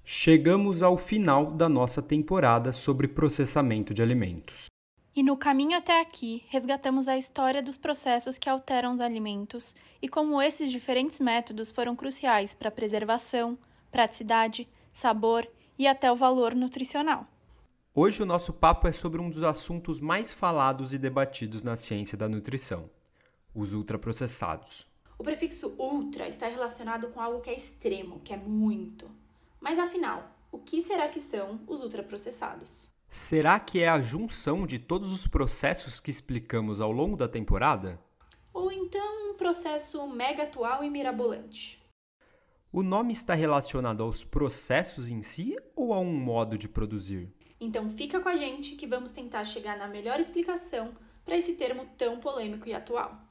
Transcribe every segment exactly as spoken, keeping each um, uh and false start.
Chegamos ao final da nossa temporada sobre processamento de alimentos. E no caminho até aqui, resgatamos a história dos processos que alteram os alimentos e como esses diferentes métodos foram cruciais para a preservação, praticidade, sabor e até o valor nutricional. Hoje o nosso papo é sobre um dos assuntos mais falados e debatidos na ciência da nutrição, os ultraprocessados. O prefixo ultra está relacionado com algo que é extremo, que é muito. Mas afinal, o que será que são os ultraprocessados? Será que é a junção de todos os processos que explicamos ao longo da temporada? Ou então um processo mega atual e mirabolante? O nome está relacionado aos processos em si ou a um modo de produzir? Então fica com a gente que vamos tentar chegar na melhor explicação para esse termo tão polêmico e atual.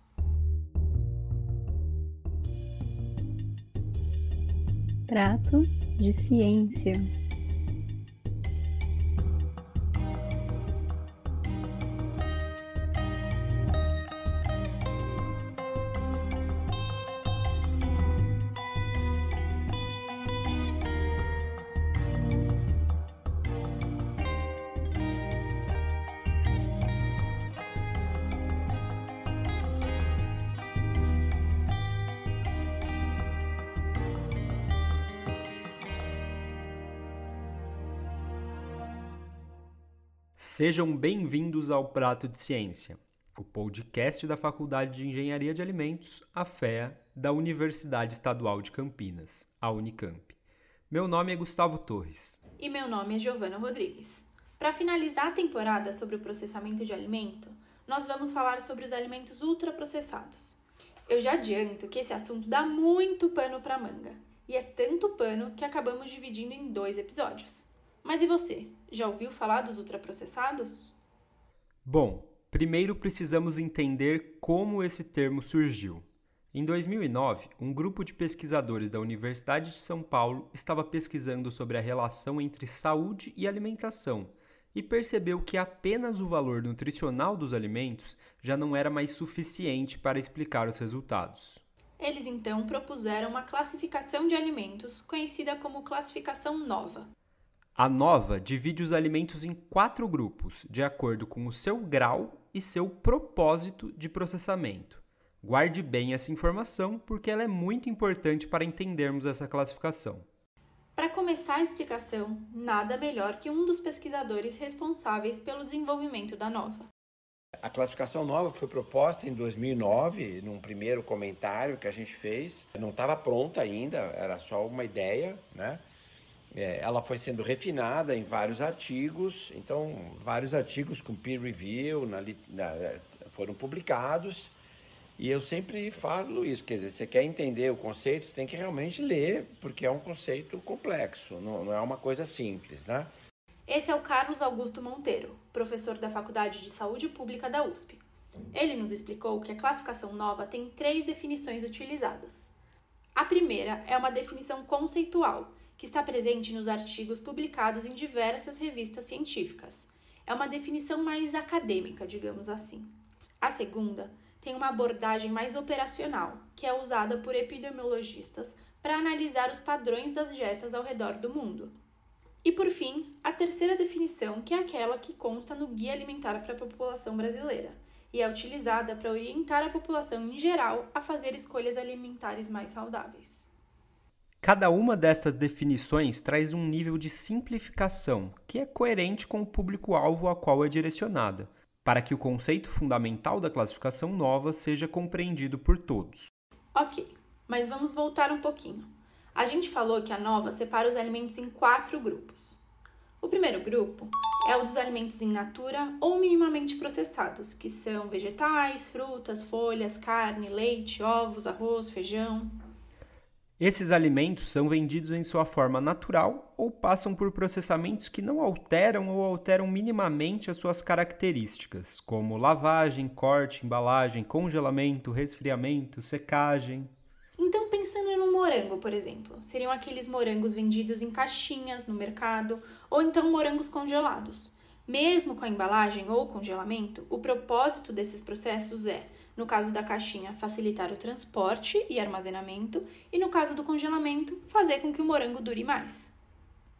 Prato de ciência. Sejam bem-vindos ao Prato de Ciência, o podcast da Faculdade de Engenharia de Alimentos, a FEA, da Universidade Estadual de Campinas, a Unicamp. Meu nome é Gustavo Torres. E meu nome é Giovana Rodrigues. Para finalizar a temporada sobre o processamento de alimento, nós vamos falar sobre os alimentos ultraprocessados. Eu já adianto que esse assunto dá muito pano para manga, e é tanto pano que acabamos dividindo em dois episódios. Mas e você? Já ouviu falar dos ultraprocessados? Bom, primeiro precisamos entender como esse termo surgiu. Em dois mil e nove, um grupo de pesquisadores da Universidade de São Paulo estava pesquisando sobre a relação entre saúde e alimentação e percebeu que apenas o valor nutricional dos alimentos já não era mais suficiente para explicar os resultados. Eles então propuseram uma classificação de alimentos conhecida como classificação nova. A nova divide os alimentos em quatro grupos, de acordo com o seu grau e seu propósito de processamento. Guarde bem essa informação, porque ela é muito importante para entendermos essa classificação. Para começar a explicação, nada melhor que um dos pesquisadores responsáveis pelo desenvolvimento da nova. A classificação nova foi proposta em dois mil e nove, num primeiro comentário que a gente fez. Não estava pronta ainda, era só uma ideia, né? É, ela foi sendo refinada em vários artigos, então vários artigos com peer review na, na, foram publicados, e eu sempre falo isso, quer dizer, você quer entender o conceito, você tem que realmente ler, porque é um conceito complexo, não, não é uma coisa simples, né? Esse é o Carlos Augusto Monteiro, professor da Faculdade de Saúde Pública da U S P. Ele nos explicou que a classificação nova tem três definições utilizadas. A primeira é uma definição conceitual, que está presente nos artigos publicados em diversas revistas científicas. É uma definição mais acadêmica, digamos assim. A segunda tem uma abordagem mais operacional, que é usada por epidemiologistas para analisar os padrões das dietas ao redor do mundo. E, por fim, a terceira definição, que é aquela que consta no Guia Alimentar para a População Brasileira, e é utilizada para orientar a população em geral a fazer escolhas alimentares mais saudáveis. Cada uma destas definições traz um nível de simplificação que é coerente com o público-alvo a qual é direcionada, para que o conceito fundamental da classificação nova seja compreendido por todos. Ok, mas vamos voltar um pouquinho. A gente falou que a nova separa os alimentos em quatro grupos. O primeiro grupo é o dos alimentos in natura ou minimamente processados, que são vegetais, frutas, folhas, carne, leite, ovos, arroz, feijão. Esses alimentos são vendidos em sua forma natural ou passam por processamentos que não alteram ou alteram minimamente as suas características, como lavagem, corte, embalagem, congelamento, resfriamento, secagem. Então, pensando no morango, por exemplo, seriam aqueles morangos vendidos em caixinhas no mercado ou então morangos congelados. Mesmo com a embalagem ou congelamento, o propósito desses processos é, no caso da caixinha, facilitar o transporte e armazenamento, e no caso do congelamento, fazer com que o morango dure mais.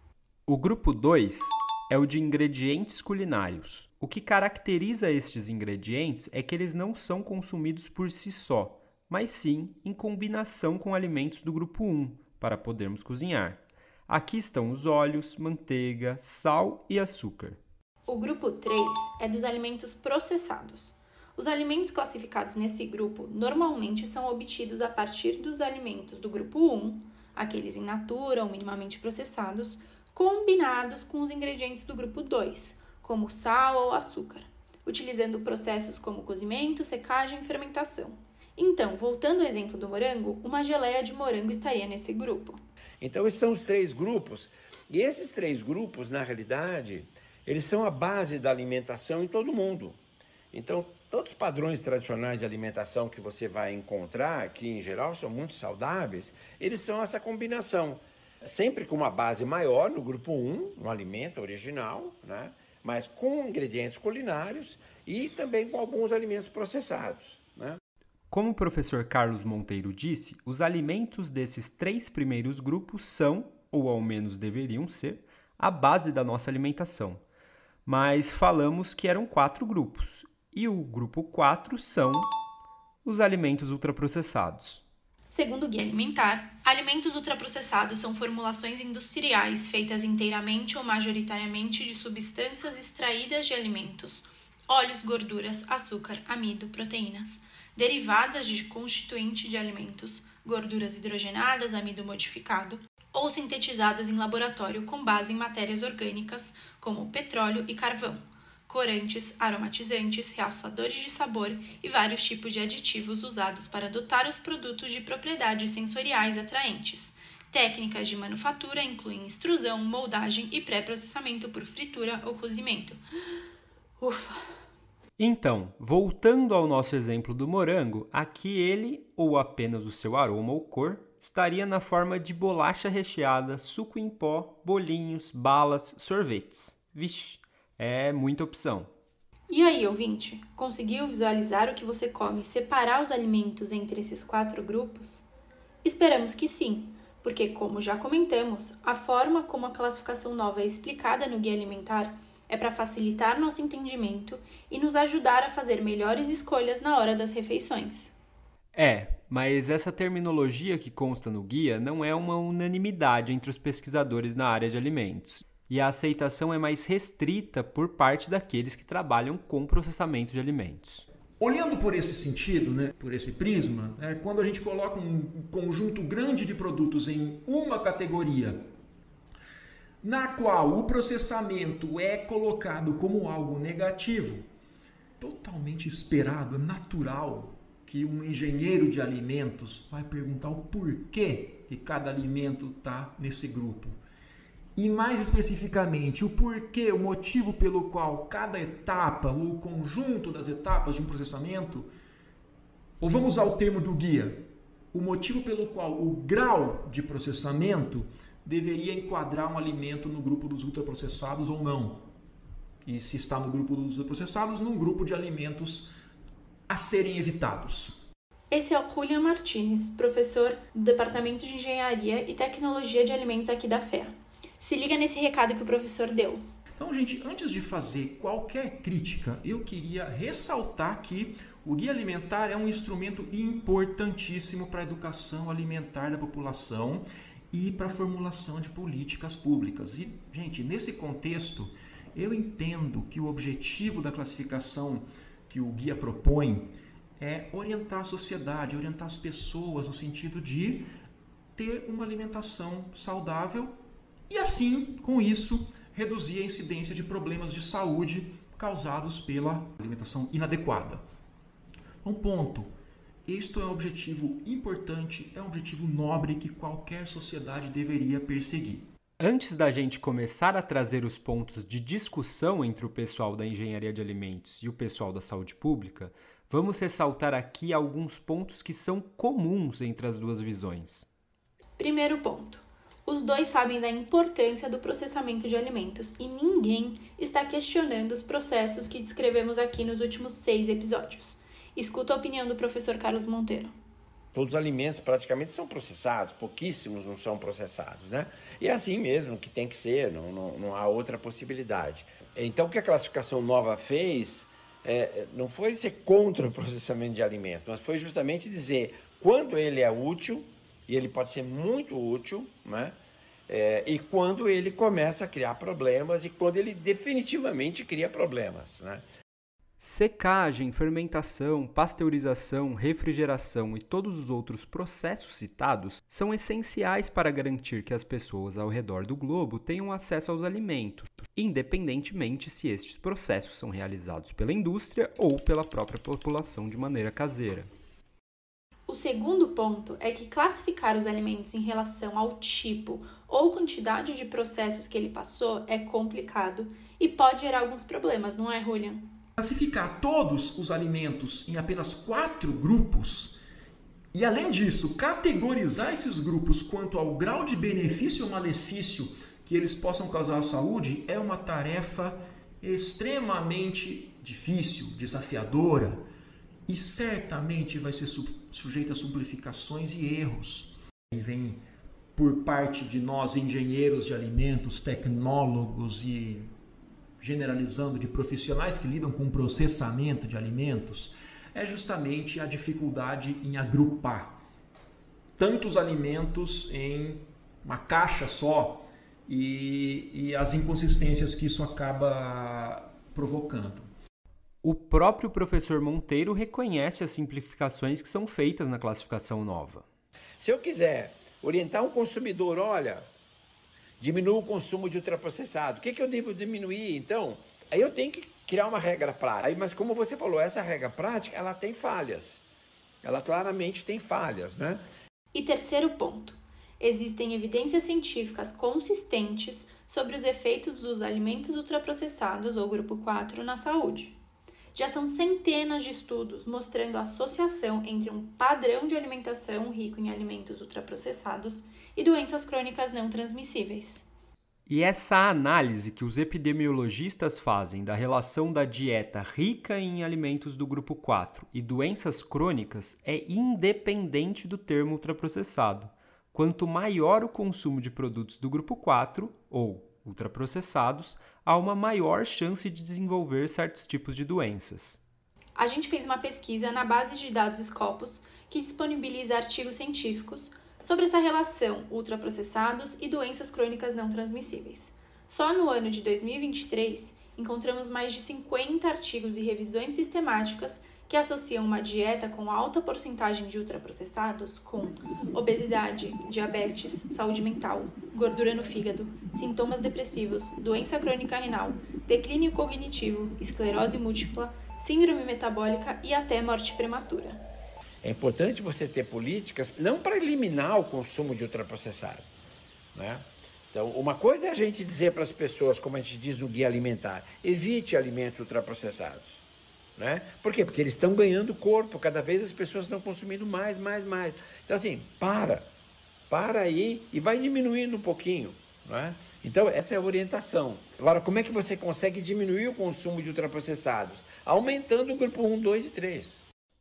O grupo dois é o de ingredientes culinários. O que caracteriza estes ingredientes é que eles não são consumidos por si só, mas sim em combinação com alimentos do grupo um, para podermos cozinhar. Aqui estão os óleos, manteiga, sal e açúcar. O grupo três é dos alimentos processados. Os alimentos classificados nesse grupo normalmente são obtidos a partir dos alimentos do grupo um, aqueles in natura ou minimamente processados, combinados com os ingredientes do grupo dois, como sal ou açúcar, utilizando processos como cozimento, secagem e fermentação. Então, voltando ao exemplo do morango, uma geleia de morango estaria nesse grupo. Então, esses são os três grupos. E esses três grupos, na realidade, eles são a base da alimentação em todo mundo. Então, todos os padrões tradicionais de alimentação que você vai encontrar, que em geral são muito saudáveis, eles são essa combinação. Sempre com uma base maior no grupo um, no alimento original, né? Mas com ingredientes culinários e também com alguns alimentos processados, né? Como o professor Carlos Monteiro disse, os alimentos desses três primeiros grupos são, ou ao menos deveriam ser, a base da nossa alimentação. Mas falamos que eram quatro grupos, e o grupo quatro são os alimentos ultraprocessados. Segundo o Guia Alimentar, alimentos ultraprocessados são formulações industriais feitas inteiramente ou majoritariamente de substâncias extraídas de alimentos, óleos, gorduras, açúcar, amido, proteínas, derivadas de constituinte de alimentos, gorduras hidrogenadas, amido modificado, ou sintetizadas em laboratório com base em matérias orgânicas, como petróleo e carvão, corantes, aromatizantes, realçadores de sabor e vários tipos de aditivos usados para adotar os produtos de propriedades sensoriais atraentes. Técnicas de manufatura incluem extrusão, moldagem e pré-processamento por fritura ou cozimento. Ufa! Então, voltando ao nosso exemplo do morango, aqui ele, ou apenas o seu aroma ou cor, estaria na forma de bolacha recheada, suco em pó, bolinhos, balas, sorvetes. Vixe, é muita opção. E aí, ouvinte, conseguiu visualizar o que você come e separar os alimentos entre esses quatro grupos? Esperamos que sim, porque, como já comentamos, a forma como a classificação nova é explicada no Guia Alimentar é para facilitar nosso entendimento e nos ajudar a fazer melhores escolhas na hora das refeições. É, mas essa terminologia que consta no guia não é uma unanimidade entre os pesquisadores na área de alimentos. E a aceitação é mais restrita por parte daqueles que trabalham com processamento de alimentos. Olhando por esse sentido, né, por esse prisma, é, quando a gente coloca um conjunto grande de produtos em uma categoria, na qual o processamento é colocado como algo negativo, totalmente esperado, natural, que um engenheiro de alimentos vai perguntar o porquê que cada alimento está nesse grupo. E mais especificamente, o porquê, o motivo pelo qual cada etapa ou o conjunto das etapas de um processamento, ou vamos usar o termo do guia, o motivo pelo qual o grau de processamento deveria enquadrar um alimento no grupo dos ultraprocessados ou não. E se está no grupo dos ultraprocessados, num grupo de alimentos a serem evitados. Esse é o Julian Martinez, professor do Departamento de Engenharia e Tecnologia de Alimentos aqui da F E A. Se liga nesse recado que o professor deu. Então, gente, antes de fazer qualquer crítica, eu queria ressaltar que o Guia Alimentar é um instrumento importantíssimo para a educação alimentar da população e para a formulação de políticas públicas. E, gente, nesse contexto, eu entendo que o objetivo da classificação que o guia propõe é orientar a sociedade, orientar as pessoas no sentido de ter uma alimentação saudável e assim, com isso, reduzir a incidência de problemas de saúde causados pela alimentação inadequada. Um ponto. Isto é um objetivo importante, é um objetivo nobre que qualquer sociedade deveria perseguir. Antes da gente começar a trazer os pontos de discussão entre o pessoal da engenharia de alimentos e o pessoal da saúde pública, vamos ressaltar aqui alguns pontos que são comuns entre as duas visões. Primeiro ponto. Os dois sabem da importância do processamento de alimentos e ninguém está questionando os processos que descrevemos aqui nos últimos seis episódios. Escuta a opinião do professor Carlos Monteiro. Todos os alimentos praticamente são processados, pouquíssimos não são processados, né? E é assim mesmo que tem que ser, não, não, não há outra possibilidade. Então, o que a classificação nova fez é, não foi ser contra o processamento de alimento, mas foi justamente dizer quando ele é útil, e ele pode ser muito útil, né? É, e quando ele começa a criar problemas e quando ele definitivamente cria problemas, né? Secagem, fermentação, pasteurização, refrigeração e todos os outros processos citados são essenciais para garantir que as pessoas ao redor do globo tenham acesso aos alimentos, independentemente se estes processos são realizados pela indústria ou pela própria população de maneira caseira. O segundo ponto é que classificar os alimentos em relação ao tipo ou quantidade de processos que ele passou é complicado e pode gerar alguns problemas, não é, Julian? Classificar todos os alimentos em apenas quatro grupos e, além disso, categorizar esses grupos quanto ao grau de benefício ou malefício que eles possam causar à saúde é uma tarefa extremamente difícil, desafiadora e certamente vai ser sujeita a simplificações e erros. E vem por parte de nós, engenheiros de alimentos, tecnólogos e generalizando de profissionais que lidam com o processamento de alimentos, é justamente a dificuldade em agrupar tantos alimentos em uma caixa só e, e as inconsistências que isso acaba provocando. O próprio professor Monteiro reconhece as simplificações que são feitas na classificação nova. Se eu quiser orientar um consumidor, olha, diminua o consumo de ultraprocessado. O que, que eu devo diminuir, então? Aí eu tenho que criar uma regra prática. Aí, mas como você falou, essa regra prática, ela tem falhas. Ela claramente tem falhas, né? E terceiro ponto. Existem evidências científicas consistentes sobre os efeitos dos alimentos ultraprocessados, ou grupo quatro, na saúde. Já são centenas de estudos mostrando a associação entre um padrão de alimentação rico em alimentos ultraprocessados e doenças crônicas não transmissíveis. E essa análise que os epidemiologistas fazem da relação da dieta rica em alimentos do grupo quatro e doenças crônicas é independente do termo ultraprocessado. Quanto maior o consumo de produtos do grupo quatro, ou ultraprocessados, há uma maior chance de desenvolver certos tipos de doenças. A gente fez uma pesquisa na base de dados Scopus que disponibiliza artigos científicos sobre essa relação ultraprocessados e doenças crônicas não transmissíveis. Só no ano de dois mil e vinte e três, encontramos mais de cinquenta artigos e revisões sistemáticas que associam uma dieta com alta porcentagem de ultraprocessados com obesidade, diabetes, saúde mental, gordura no fígado, sintomas depressivos, doença crônica renal, declínio cognitivo, esclerose múltipla, síndrome metabólica e até morte prematura. É importante você ter políticas não para eliminar o consumo de ultraprocessado, né? Então, uma coisa é a gente dizer para as pessoas, como a gente diz no guia alimentar, evite alimentos ultraprocessados. Né? Por quê? Porque eles estão ganhando corpo, cada vez as pessoas estão consumindo mais, mais, mais. Então assim, para, para aí e vai diminuindo um pouquinho. Né? Então essa é a orientação. Agora, como é que você consegue diminuir o consumo de ultraprocessados? Aumentando o grupo um, dois e três.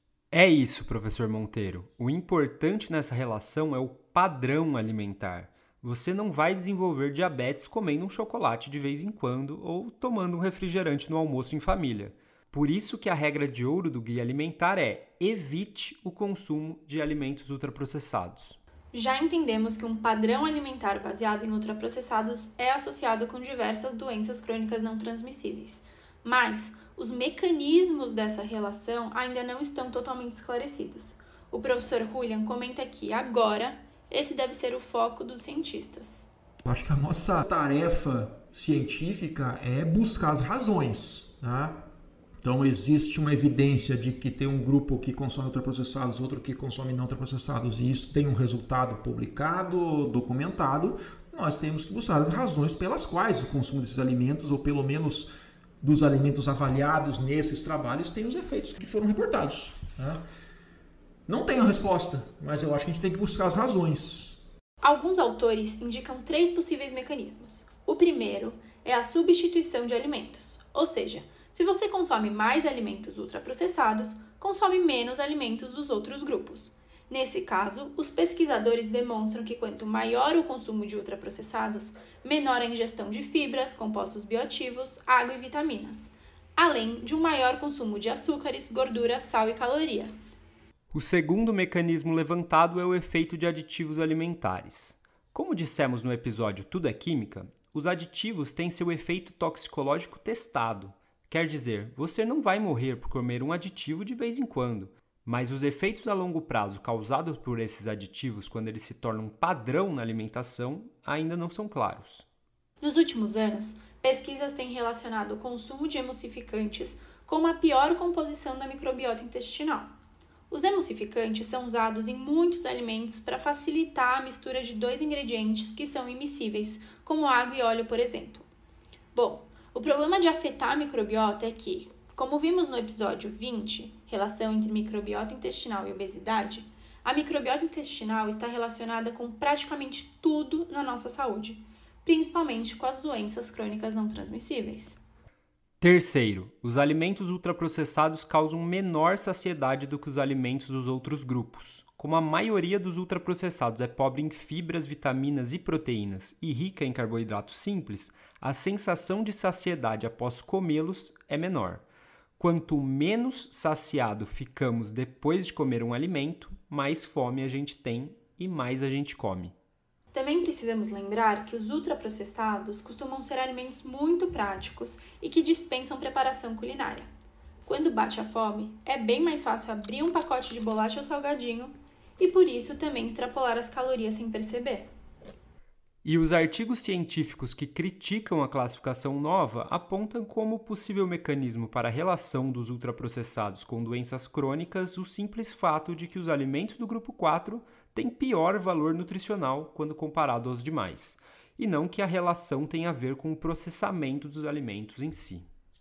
É isso, professor Monteiro. O importante nessa relação é o padrão alimentar. Você não vai desenvolver diabetes comendo um chocolate de vez em quando ou tomando um refrigerante no almoço em família. Por isso que a regra de ouro do guia alimentar é evite o consumo de alimentos ultraprocessados. Já entendemos que um padrão alimentar baseado em ultraprocessados é associado com diversas doenças crônicas não transmissíveis, mas os mecanismos dessa relação ainda não estão totalmente esclarecidos. O professor Julian comenta que, agora, esse deve ser o foco dos cientistas. Eu acho que a nossa tarefa científica é buscar as razões, tá? Então, existe uma evidência de que tem um grupo que consome ultraprocessados, outro que consome não ultraprocessados, e isso tem um resultado publicado, documentado. Nós temos que buscar as razões pelas quais o consumo desses alimentos, ou pelo menos dos alimentos avaliados nesses trabalhos, tem os efeitos que foram reportados. Tá? Não tenho a resposta, mas eu acho que a gente tem que buscar as razões. Alguns autores indicam três possíveis mecanismos. O primeiro é a substituição de alimentos, ou seja, se você consome mais alimentos ultraprocessados, consome menos alimentos dos outros grupos. Nesse caso, os pesquisadores demonstram que quanto maior o consumo de ultraprocessados, menor a ingestão de fibras, compostos bioativos, água e vitaminas, além de um maior consumo de açúcares, gordura, sal e calorias. O segundo mecanismo levantado é o efeito de aditivos alimentares. Como dissemos no episódio Tudo é Química, os aditivos têm seu efeito toxicológico testado. Quer dizer, você não vai morrer por comer um aditivo de vez em quando, mas os efeitos a longo prazo causados por esses aditivos quando eles se tornam padrão na alimentação ainda não são claros. Nos últimos anos, pesquisas têm relacionado o consumo de emulsificantes com uma pior composição da microbiota intestinal. Os emulsificantes são usados em muitos alimentos para facilitar a mistura de dois ingredientes que são immiscíveis, como água e óleo, por exemplo. Bom, o problema de afetar a microbiota é que, como vimos no episódio vinte, relação entre microbiota intestinal e obesidade, a microbiota intestinal está relacionada com praticamente tudo na nossa saúde, principalmente com as doenças crônicas não transmissíveis. Terceiro, os alimentos ultraprocessados causam menor saciedade do que os alimentos dos outros grupos. Como a maioria dos ultraprocessados é pobre em fibras, vitaminas e proteínas e rica em carboidratos simples, a sensação de saciedade após comê-los é menor. Quanto menos saciado ficamos depois de comer um alimento, mais fome a gente tem e mais a gente come. Também precisamos lembrar que os ultraprocessados costumam ser alimentos muito práticos e que dispensam preparação culinária. Quando bate a fome, é bem mais fácil abrir um pacote de bolacha ou salgadinho e, por isso, também extrapolar as calorias sem perceber. E os artigos científicos que criticam a classificação nova apontam como possível mecanismo para a relação dos ultraprocessados com doenças crônicas o simples fato de que os alimentos do grupo quatro têm pior valor nutricional quando comparado aos demais, e não que a relação tenha a ver com o processamento dos alimentos em si.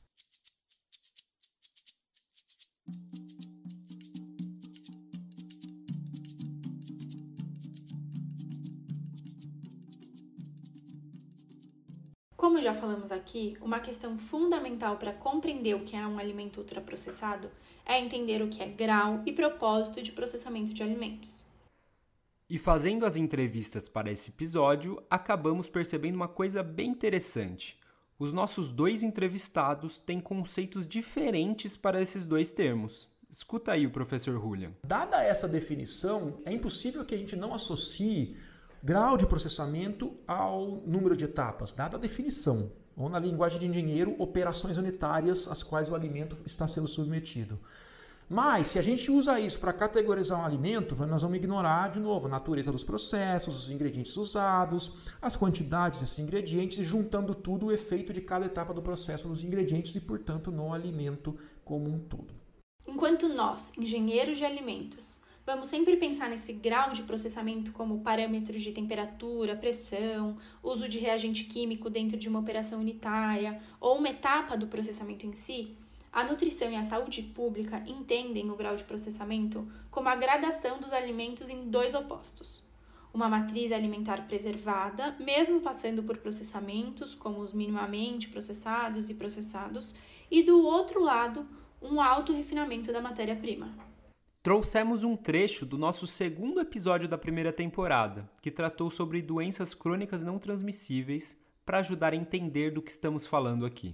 Como já falamos aqui, uma questão fundamental para compreender o que é um alimento ultraprocessado é entender o que é grau e propósito de processamento de alimentos. E fazendo as entrevistas para esse episódio, acabamos percebendo uma coisa bem interessante. Os nossos dois entrevistados têm conceitos diferentes para esses dois termos. Escuta aí o professor Julian. Dada essa definição, é impossível que a gente não associe grau de processamento ao número de etapas, dada a definição, ou na linguagem de engenheiro, operações unitárias às quais o alimento está sendo submetido. Mas, se a gente usa isso para categorizar um alimento, nós vamos ignorar, de novo, a natureza dos processos, os ingredientes usados, as quantidades desses ingredientes, e juntando tudo o efeito de cada etapa do processo nos ingredientes e, portanto, no alimento como um todo. Enquanto nós, engenheiros de alimentos, vamos sempre pensar nesse grau de processamento como parâmetros de temperatura, pressão, uso de reagente químico dentro de uma operação unitária ou uma etapa do processamento em si, a nutrição e a saúde pública entendem o grau de processamento como a gradação dos alimentos em dois opostos. Uma matriz alimentar preservada, mesmo passando por processamentos como os minimamente processados e processados, e do outro lado, um alto refinamento da matéria-prima. Trouxemos um trecho do nosso segundo episódio da primeira temporada, que tratou sobre doenças crônicas não transmissíveis, para ajudar a entender do que estamos falando aqui.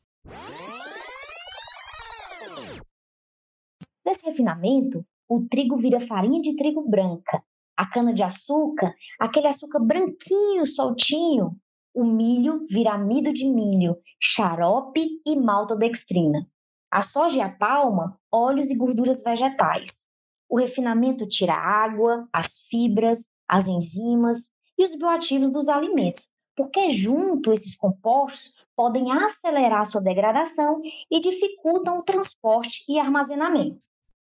Nesse refinamento, o trigo vira farinha de trigo branca, a cana-de-açúcar, aquele açúcar branquinho, soltinho, o milho vira amido de milho, xarope e maltodextrina. A soja e a palma, óleos e gorduras vegetais. O refinamento tira a água, as fibras, as enzimas e os bioativos dos alimentos, porque junto esses compostos podem acelerar sua degradação e dificultam o transporte e armazenamento.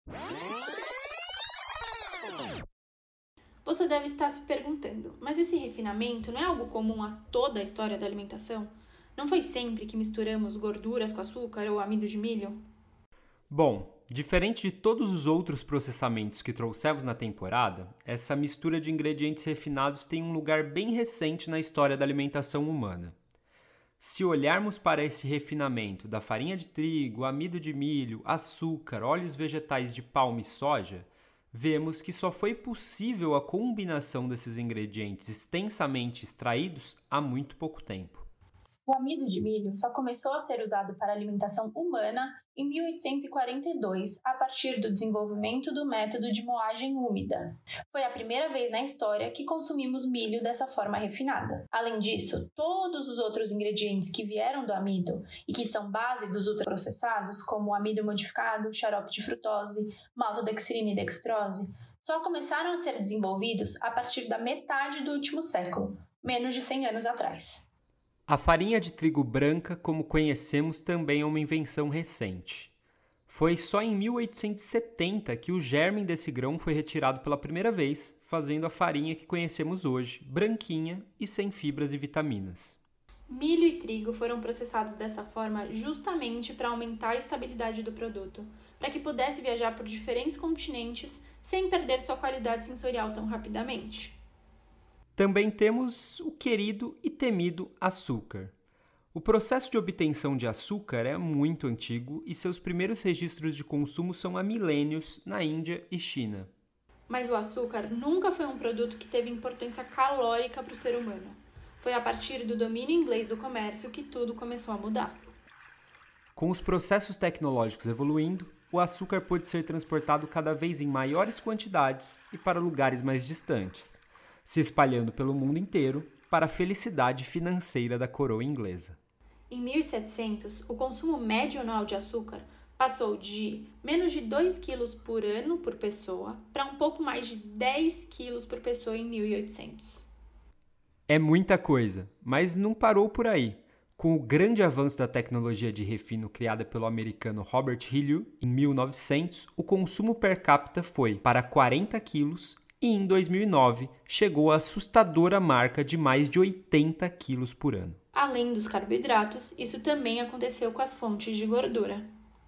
Você deve estar se perguntando, mas esse refinamento não é algo comum a toda a história da alimentação? Não foi sempre que misturamos gorduras com açúcar ou amido de milho? Bom, diferente de todos os outros processamentos que trouxemos na temporada, essa mistura de ingredientes refinados tem um lugar bem recente na história da alimentação humana. Se olharmos para esse refinamento da farinha de trigo, amido de milho, açúcar, óleos vegetais de palma e soja, vemos que só foi possível a combinação desses ingredientes extensamente extraídos há muito pouco tempo. O amido de milho só começou a ser usado para alimentação humana em mil oitocentos e quarenta e dois, a partir do desenvolvimento do método de moagem úmida. Foi a primeira vez na história que consumimos milho dessa forma refinada. Além disso, todos os outros ingredientes que vieram do amido e que são base dos ultraprocessados, como o amido modificado, xarope de frutose, maltodextrina e dextrose, só começaram a ser desenvolvidos a partir da metade do último século, menos de cem anos atrás. A farinha de trigo branca, como conhecemos, também é uma invenção recente. Foi só em mil oitocentos e setenta que o germe desse grão foi retirado pela primeira vez, fazendo a farinha que conhecemos hoje, branquinha e sem fibras e vitaminas. Milho e trigo foram processados dessa forma justamente para aumentar a estabilidade do produto, para que pudesse viajar por diferentes continentes sem perder sua qualidade sensorial tão rapidamente. Também temos o querido e temido açúcar. O processo de obtenção de açúcar é muito antigo e seus primeiros registros de consumo são há milênios na Índia e China. Mas o açúcar nunca foi um produto que teve importância calórica para o ser humano. Foi a partir do domínio inglês do comércio que tudo começou a mudar. Com os processos tecnológicos evoluindo, o açúcar pôde ser transportado cada vez em maiores quantidades e para lugares mais distantes, se espalhando pelo mundo inteiro para a felicidade financeira da coroa inglesa. Em mil e setecentos, o consumo médio anual de açúcar passou de menos de dois quilos por ano por pessoa para um pouco mais de dez quilos por pessoa em mil e oitocentos. É muita coisa, mas não parou por aí. Com o grande avanço da tecnologia de refino criada pelo americano Robert Hillier, em mil e novecentos, o consumo per capita foi para quarenta quilos e em dois mil e nove chegou a assustadora marca de mais de oitenta quilos por ano. Além dos carboidratos, isso também aconteceu com as fontes de gordura.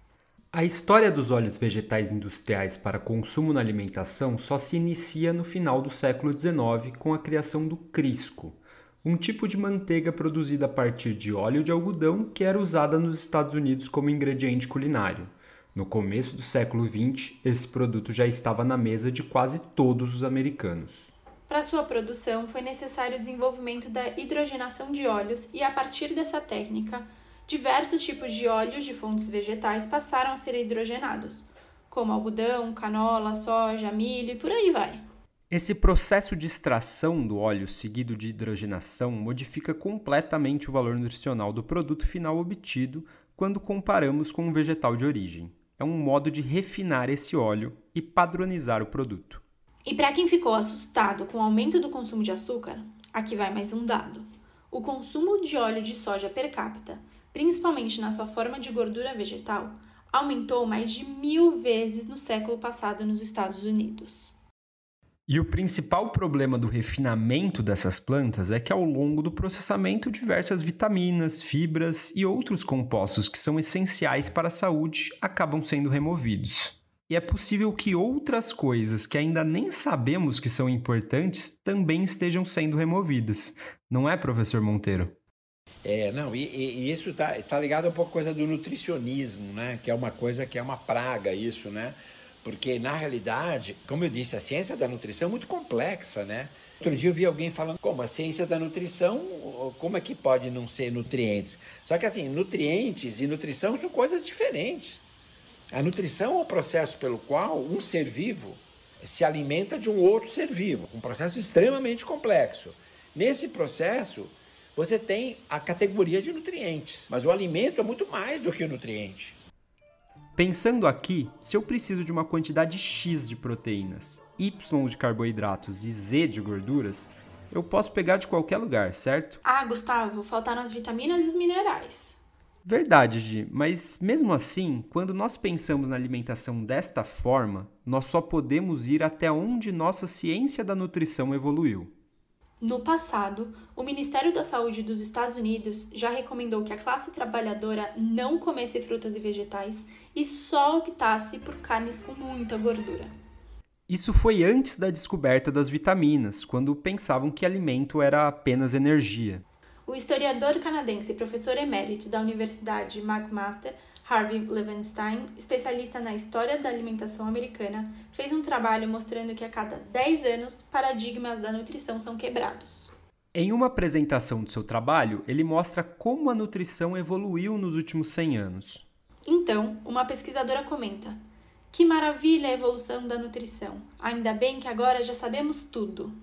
A história dos óleos vegetais industriais para consumo na alimentação só se inicia no final do século dezenove com a criação do Crisco, um tipo de manteiga produzida a partir de óleo de algodão que era usada nos Estados Unidos como ingrediente culinário. No começo do século vinte, esse produto já estava na mesa de quase todos os americanos. Para sua produção, foi necessário o desenvolvimento da hidrogenação de óleos e, a partir dessa técnica, diversos tipos de óleos de fontes vegetais passaram a ser hidrogenados, como algodão, canola, soja, milho e por aí vai. Esse processo de extração do óleo seguido de hidrogenação modifica completamente o valor nutricional do produto final obtido quando comparamos com um vegetal de origem. É um modo de refinar esse óleo e padronizar o produto. E para quem ficou assustado com o aumento do consumo de açúcar, aqui vai mais um dado. O consumo de óleo de soja per capita, principalmente na sua forma de gordura vegetal, aumentou mais de mil vezes no século passado nos Estados Unidos. E o principal problema do refinamento dessas plantas é que ao longo do processamento diversas vitaminas, fibras e outros compostos que são essenciais para a saúde acabam sendo removidos. E é possível que outras coisas que ainda nem sabemos que são importantes também estejam sendo removidas. Não é, professor Monteiro? É, não, e, e isso tá, tá ligado a um pouco à coisa do nutricionismo, né? Que é uma coisa que é uma praga isso, né? Porque, na realidade, como eu disse, a ciência da nutrição é muito complexa, né? Outro dia eu vi alguém falando, como a ciência da nutrição, como é que pode não ser nutrientes? Só que, assim, nutrientes e nutrição são coisas diferentes. A nutrição é o processo pelo qual um ser vivo se alimenta de um outro ser vivo, um processo extremamente complexo. Nesse processo, você tem a categoria de nutrientes, mas o alimento é muito mais do que o nutriente. Pensando aqui, se eu preciso de uma quantidade X de proteínas, Y de carboidratos e Z de gorduras, eu posso pegar de qualquer lugar, certo? Ah, Gustavo, faltaram as vitaminas e os minerais. Verdade, Gi, mas mesmo assim, quando nós pensamos na alimentação desta forma, nós só podemos ir até onde nossa ciência da nutrição evoluiu. No passado, o Ministério da Saúde dos Estados Unidos já recomendou que a classe trabalhadora não comesse frutas e vegetais e só optasse por carnes com muita gordura. Isso foi antes da descoberta das vitaminas, quando pensavam que alimento era apenas energia. O historiador canadense e professor emérito da Universidade McMaster, Harvey Levenstein, especialista na história da alimentação americana, fez um trabalho mostrando que a cada dez anos, paradigmas da nutrição são quebrados. Em uma apresentação do seu trabalho, ele mostra como a nutrição evoluiu nos últimos cem anos. Então, uma pesquisadora comenta: "Que maravilha a evolução da nutrição! Ainda bem que agora já sabemos tudo."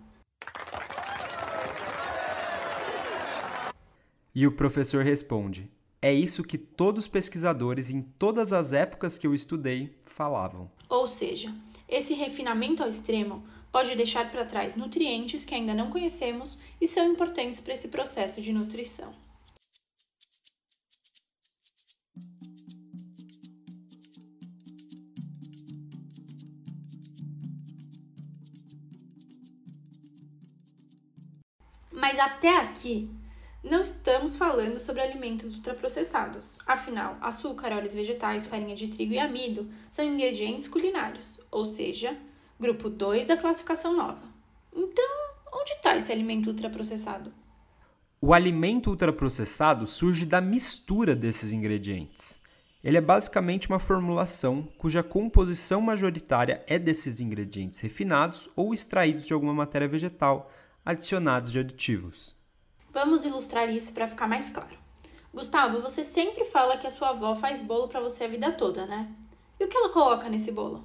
E o professor responde: "É isso que todos os pesquisadores em todas as épocas que eu estudei falavam." Ou seja, esse refinamento ao extremo pode deixar para trás nutrientes que ainda não conhecemos e são importantes para esse processo de nutrição. Mas até aqui, não estamos falando sobre alimentos ultraprocessados. Afinal, açúcar, óleos vegetais, farinha de trigo e amido são ingredientes culinários, ou seja, grupo dois da classificação nova. Então, onde está esse alimento ultraprocessado? O alimento ultraprocessado surge da mistura desses ingredientes. Ele é basicamente uma formulação cuja composição majoritária é desses ingredientes refinados ou extraídos de alguma matéria vegetal, adicionados de aditivos. Vamos ilustrar isso para ficar mais claro. Gustavo, você sempre fala que a sua avó faz bolo para você a vida toda, né? E o que ela coloca nesse bolo?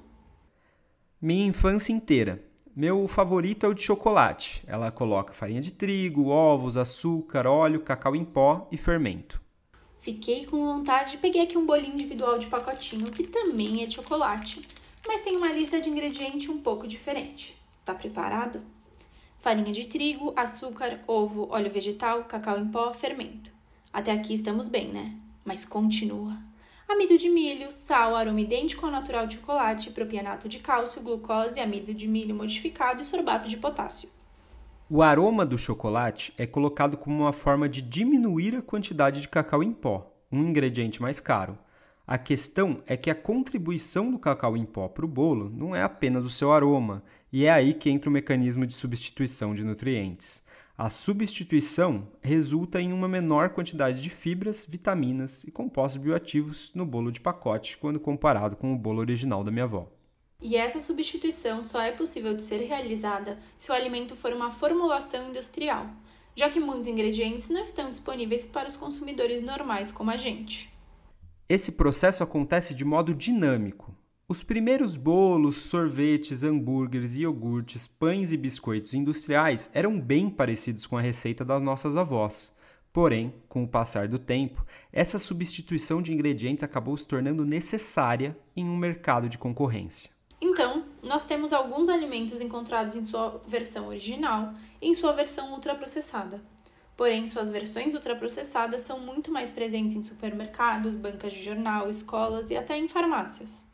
Minha infância inteira. Meu favorito é o de chocolate. Ela coloca farinha de trigo, ovos, açúcar, óleo, cacau em pó e fermento. Fiquei com vontade e peguei aqui um bolinho individual de pacotinho, que também é de chocolate, mas tem uma lista de ingredientes um pouco diferente. Tá preparado? Farinha de trigo, açúcar, ovo, óleo vegetal, cacau em pó, fermento. Até aqui estamos bem, né? Mas continua. Amido de milho, sal, aroma idêntico ao natural de chocolate, propionato de cálcio, glucose, amido de milho modificado e sorbato de potássio. O aroma do chocolate é colocado como uma forma de diminuir a quantidade de cacau em pó, um ingrediente mais caro. A questão é que a contribuição do cacau em pó para o bolo não é apenas o seu aroma, e é aí que entra o mecanismo de substituição de nutrientes. A substituição resulta em uma menor quantidade de fibras, vitaminas e compostos bioativos no bolo de pacote quando comparado com o bolo original da minha avó. E essa substituição só é possível de ser realizada se o alimento for uma formulação industrial, já que muitos ingredientes não estão disponíveis para os consumidores normais como a gente. Esse processo acontece de modo dinâmico. Os primeiros bolos, sorvetes, hambúrgueres, iogurtes, pães e biscoitos industriais eram bem parecidos com a receita das nossas avós. Porém, com o passar do tempo, essa substituição de ingredientes acabou se tornando necessária em um mercado de concorrência. Então, nós temos alguns alimentos encontrados em sua versão original e em sua versão ultraprocessada. Porém, suas versões ultraprocessadas são muito mais presentes em supermercados, bancas de jornal, escolas e até em farmácias.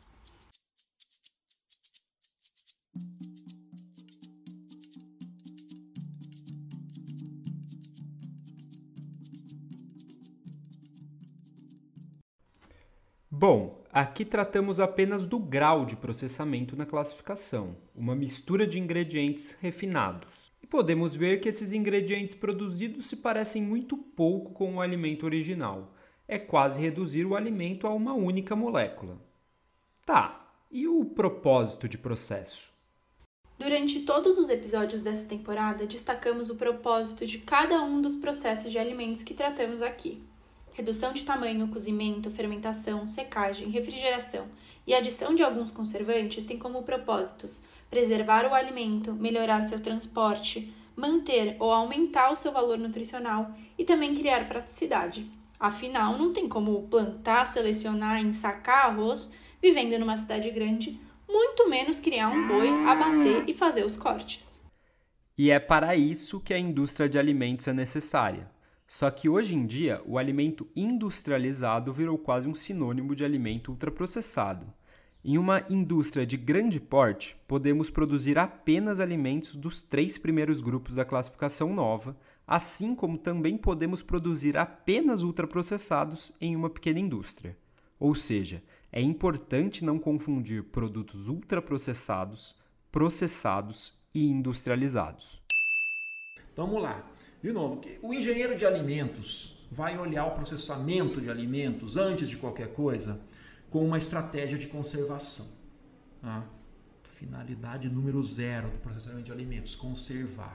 Bom, aqui tratamos apenas do grau de processamento na classificação, uma mistura de ingredientes refinados. E podemos ver que esses ingredientes produzidos se parecem muito pouco com o alimento original. É quase reduzir o alimento a uma única molécula. Tá, e o propósito de processo? Durante todos os episódios dessa temporada, destacamos o propósito de cada um dos processos de alimentos que tratamos aqui. Redução de tamanho, cozimento, fermentação, secagem, refrigeração e adição de alguns conservantes têm como propósitos preservar o alimento, melhorar seu transporte, manter ou aumentar o seu valor nutricional e também criar praticidade. Afinal, não tem como plantar, selecionar e ensacar arroz vivendo numa cidade grande, muito menos criar um boi, abater e fazer os cortes. E é para isso que a indústria de alimentos é necessária. Só que hoje em dia, o alimento industrializado virou quase um sinônimo de alimento ultraprocessado. Em uma indústria de grande porte, podemos produzir apenas alimentos dos três primeiros grupos da classificação nova, assim como também podemos produzir apenas ultraprocessados em uma pequena indústria. Ou seja, é importante não confundir produtos ultraprocessados, processados e industrializados. Então vamos lá. De novo, o engenheiro de alimentos, vai olhar o processamento de alimentos, antes de qualquer coisa, com uma estratégia de conservação. Tá? Finalidade número zero do processamento de alimentos, conservar.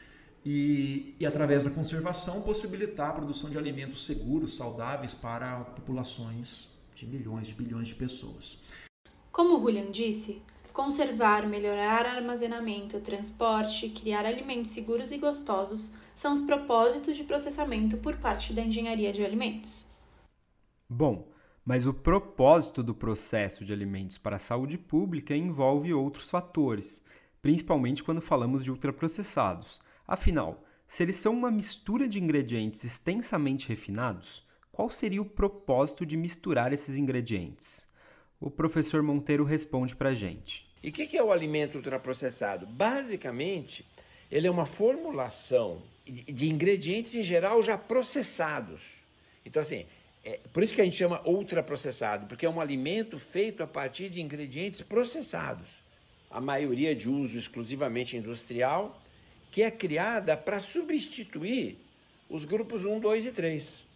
E, e através da conservação, possibilitar a produção de alimentos seguros, saudáveis para populações de milhões, de bilhões de pessoas. Como o Julian disse, conservar, melhorar armazenamento, transporte, criar alimentos seguros e gostosos são os propósitos de processamento por parte da engenharia de alimentos. Bom, mas o propósito do processo de alimentos para a saúde pública envolve outros fatores, principalmente quando falamos de ultraprocessados. Afinal, se eles são uma mistura de ingredientes extensamente refinados, qual seria o propósito de misturar esses ingredientes? O professor Monteiro responde para a gente. E o que, que é o alimento ultraprocessado? Basicamente, ele é uma formulação de, de ingredientes em geral já processados. Então, assim, é por isso que a gente chama ultraprocessado, porque é um alimento feito a partir de ingredientes processados. A maioria de uso exclusivamente industrial, que é criada para substituir os grupos um, dois e três.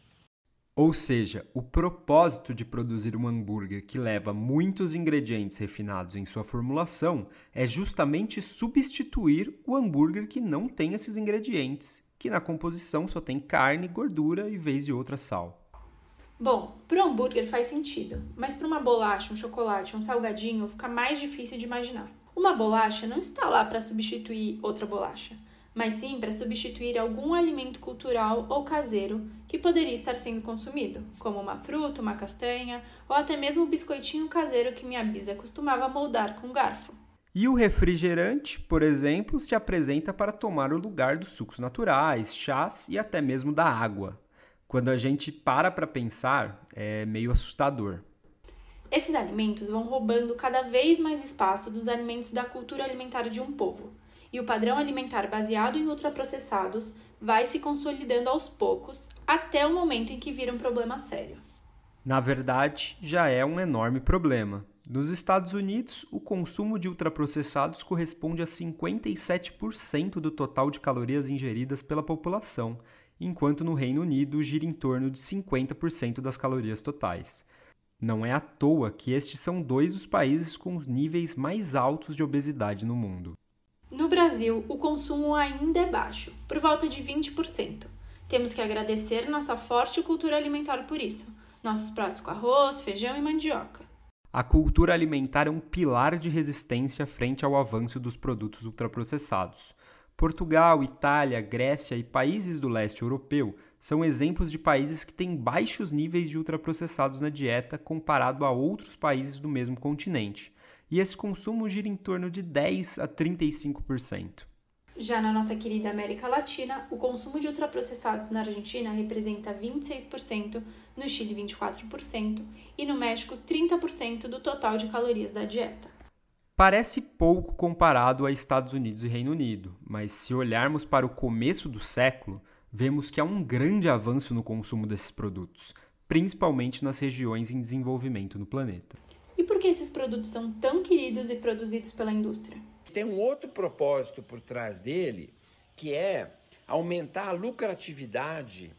Ou seja, o propósito de produzir um hambúrguer que leva muitos ingredientes refinados em sua formulação é justamente substituir o hambúrguer que não tem esses ingredientes, que na composição só tem carne, gordura e vez de outra sal. Bom, para o hambúrguer faz sentido, mas para uma bolacha, um chocolate, um salgadinho fica mais difícil de imaginar. Uma bolacha não está lá para substituir outra bolacha, mas sim para substituir algum alimento cultural ou caseiro que poderia estar sendo consumido, como uma fruta, uma castanha ou até mesmo o biscoitinho caseiro que minha bisa costumava moldar com garfo. E o refrigerante, por exemplo, se apresenta para tomar o lugar dos sucos naturais, chás e até mesmo da água. Quando a gente para para pensar, é meio assustador. Esses alimentos vão roubando cada vez mais espaço dos alimentos da cultura alimentar de um povo. E o padrão alimentar baseado em ultraprocessados vai se consolidando aos poucos até o momento em que vira um problema sério. Na verdade, já é um enorme problema. Nos Estados Unidos, o consumo de ultraprocessados corresponde a cinquenta e sete por cento do total de calorias ingeridas pela população, enquanto no Reino Unido gira em torno de cinquenta por cento das calorias totais. Não é à toa que estes são dois dos países com os níveis mais altos de obesidade no mundo. No Brasil, o consumo ainda é baixo, por volta de vinte por cento. Temos que agradecer nossa forte cultura alimentar por isso. Nossos pratos com arroz, feijão e mandioca. A cultura alimentar é um pilar de resistência frente ao avanço dos produtos ultraprocessados. Portugal, Itália, Grécia e países do leste europeu são exemplos de países que têm baixos níveis de ultraprocessados na dieta comparado a outros países do mesmo continente. E esse consumo gira em torno de dez a trinta e cinco por cento. Já na nossa querida América Latina, o consumo de ultraprocessados na Argentina representa vinte e seis por cento, no Chile vinte e quatro por cento e no México trinta por cento do total de calorias da dieta. Parece pouco comparado a Estados Unidos e Reino Unido, mas se olharmos para o começo do século, vemos que há um grande avanço no consumo desses produtos, principalmente nas regiões em desenvolvimento no planeta. E por que esses produtos são tão queridos e produzidos pela indústria? Tem um outro propósito por trás dele, que é aumentar a lucratividade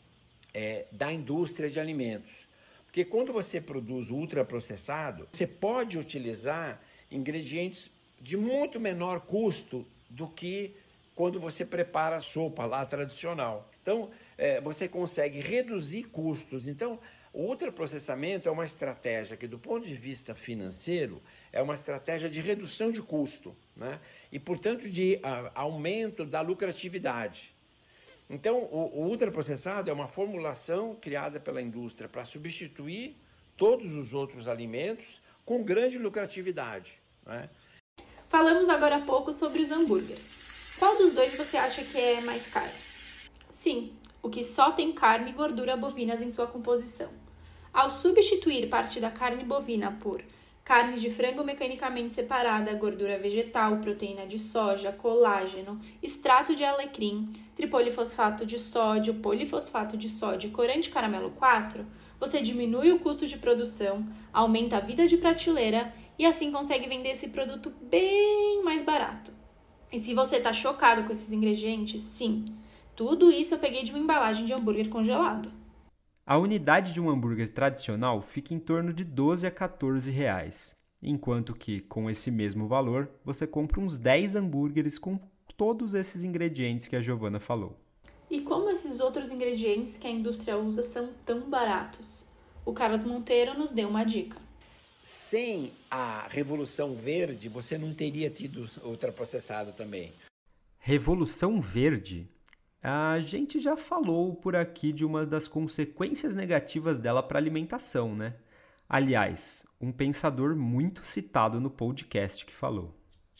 é, da indústria de alimentos. Porque quando você produz ultraprocessado, você pode utilizar ingredientes de muito menor custo do que quando você prepara a sopa lá tradicional. Então, é, você consegue reduzir custos. Então, o ultraprocessamento é uma estratégia que, do ponto de vista financeiro, é uma estratégia de redução de custo, né? E, portanto, de a, aumento da lucratividade. Então, o, o ultraprocessado é uma formulação criada pela indústria para substituir todos os outros alimentos com grande lucratividade, né? Falamos agora há pouco sobre os hambúrgueres. Qual dos dois você acha que é mais caro? Sim, o que só tem carne e gordura bovinas em sua composição. Ao substituir parte da carne bovina por carne de frango mecanicamente separada, gordura vegetal, proteína de soja, colágeno, extrato de alecrim, tripolifosfato de sódio, polifosfato de sódio e corante caramelo quatro, você diminui o custo de produção, aumenta a vida de prateleira e assim consegue vender esse produto bem mais barato. E se você está chocado com esses ingredientes, sim, Tudo isso eu peguei de uma embalagem de hambúrguer congelado. A unidade de um hambúrguer tradicional fica em torno de doze a quatorze reais, enquanto que, com esse mesmo valor, você compra uns dez hambúrgueres com todos esses ingredientes que a Giovana falou. E como esses outros ingredientes que a indústria usa são tão baratos? O Carlos Monteiro nos deu uma dica. Sem a Revolução Verde, você não teria tido ultraprocessado também. Revolução Verde? A gente já falou por aqui de uma das consequências negativas dela para a alimentação, né? Aliás, um pensador muito citado no podcast que falou.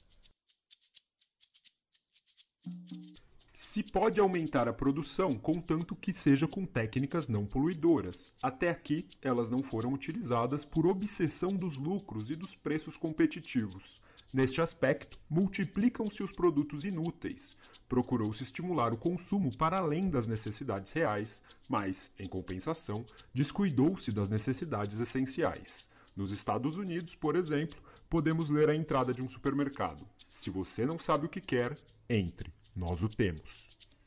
Se pode aumentar a produção, contanto que seja com técnicas não poluidoras. Até aqui, elas não foram utilizadas por obsessão dos lucros e dos preços competitivos. Neste aspecto, multiplicam-se os produtos inúteis. Procurou-se estimular o consumo para além das necessidades reais, mas, em compensação, descuidou-se das necessidades essenciais. Nos Estados Unidos, por exemplo, podemos ler a entrada de um supermercado. Se você não sabe o que quer, entre. Nós o temos.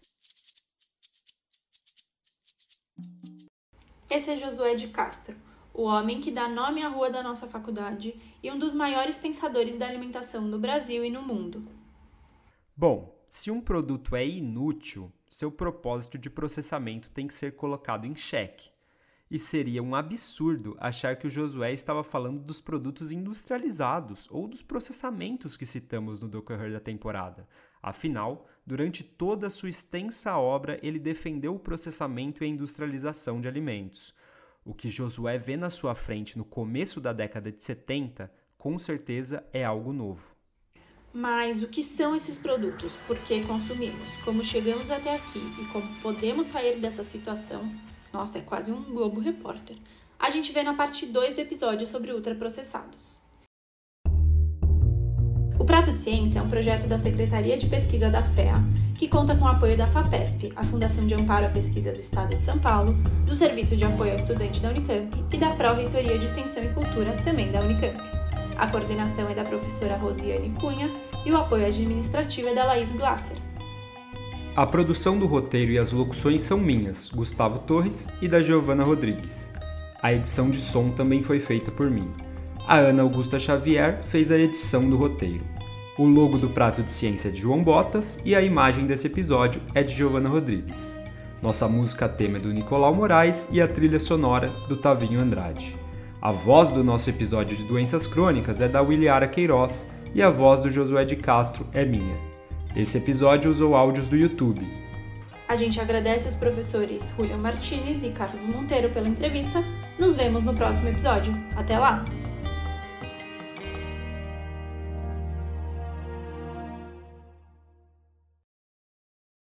Esse é Josué de Castro, o homem que dá nome à rua da nossa faculdade e um dos maiores pensadores da alimentação no Brasil e no mundo. Bom, se um produto é inútil, seu propósito de processamento tem que ser colocado em xeque. E seria um absurdo achar que o Josué estava falando dos produtos industrializados ou dos processamentos que citamos no decorrer da temporada. Afinal, durante toda a sua extensa obra, ele defendeu o processamento e a industrialização de alimentos. O que Josué vê na sua frente no começo da década de setenta, com certeza é algo novo. Mas o que são esses produtos? Por que consumimos? Como chegamos até aqui e como podemos sair dessa situação? Nossa, é quase um Globo Repórter. A gente vê na parte dois do episódio sobre ultraprocessados. O Prato de Ciência é um projeto da Secretaria de Pesquisa da F E A, que conta com o apoio da FAPESP, a Fundação de Amparo à Pesquisa do Estado de São Paulo, do Serviço de Apoio ao Estudante da Unicamp e da Pró-Reitoria de Extensão e Cultura, também da Unicamp. A coordenação é da professora Rosiane Cunha e o apoio administrativo é da Laís Glasser. A produção do roteiro e as locuções são minhas, Gustavo Torres, e da Giovana Rodrigues. A edição de som também foi feita por mim. A Ana Augusta Xavier fez a edição do roteiro. O logo do Prato de Ciência é de João Botas e a imagem desse episódio é de Giovana Rodrigues. Nossa música tema é do Nicolau Moraes e a trilha sonora do Tavinho Andrade. A voz do nosso episódio de doenças crônicas é da Williara Queiroz e a voz do Josué de Castro é minha. Esse episódio usou áudios do YouTube. A gente agradece os professores Julian Martinez e Carlos Monteiro pela entrevista. Nos vemos no próximo episódio. Até lá!